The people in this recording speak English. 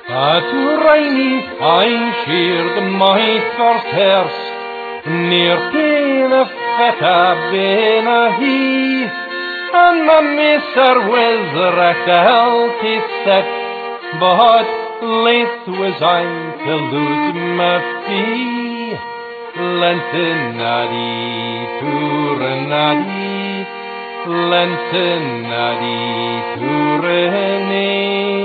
A dwraini ein sir dy maith ffordd hers, Ni'r dyn y ffeta ben a hi, An ma mis ar weddr ac alti set, Bod leith was ein tylwyd ma fi, Lenten adi, tŵren adi, Lenten adi, tŵren